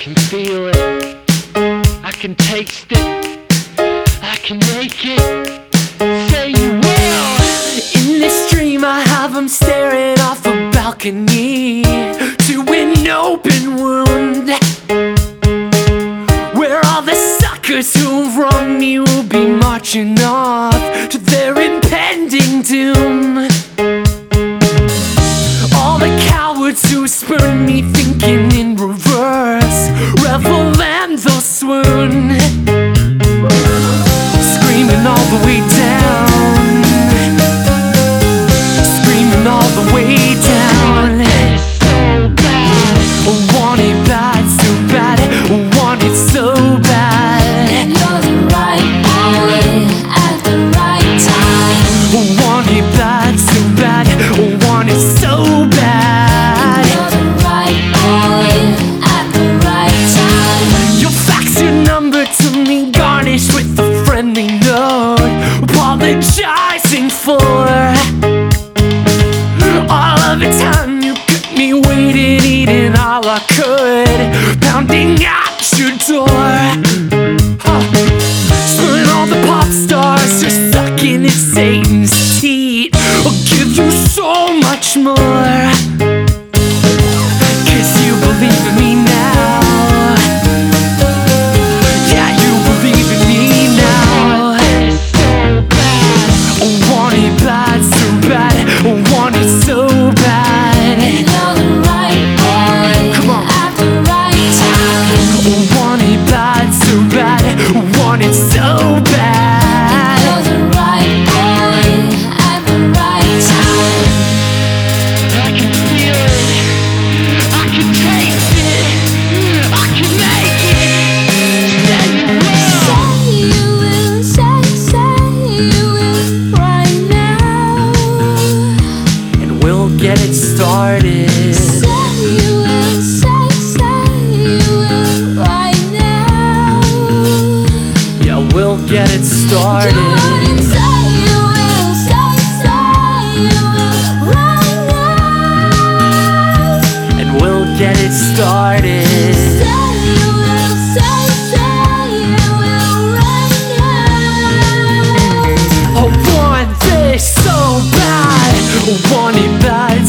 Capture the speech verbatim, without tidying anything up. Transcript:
can feel it, I can taste it, I can make it, say you will. In this dream I have 'em staring off a balcony to an open wound, where all the suckers who've wronged me will be marching off to their impending doom. All the cowards who spurn me thinking in reverse revel and they'll swoon, screaming all the way down, screaming all the way down. I want it bad, so bad, I want it so bad. You're the right boy at the right time. I want it bad, so bad, I want it so bad. You're the right boy at the right time. You'll fax your number to me, garnished with a friendly note, apologizing for all of the time you kept me waiting, eating all I could, pounding at your door. Huh. Spurring all the pop stars, just sucking at Satan's teat. I'll give you so much more, 'cause you believe in me now. Yeah, you believe in me now. I want it bad, so bad, I want it so bad. You're the right boy Come on. at the right time. I want it bad, so bad, I want it so bad. You're the right boy at the right time. I can feel it, I can taste it, I can make it, say you will. Say you will, say, say you will right now. And we'll get it started. Say you will, say, say you will right now. Yeah, we'll get it Go started. on and say you will, say, say you will right now. And we'll get it started. Say you will, say, say you will right now. I want this so bad, I want it bad,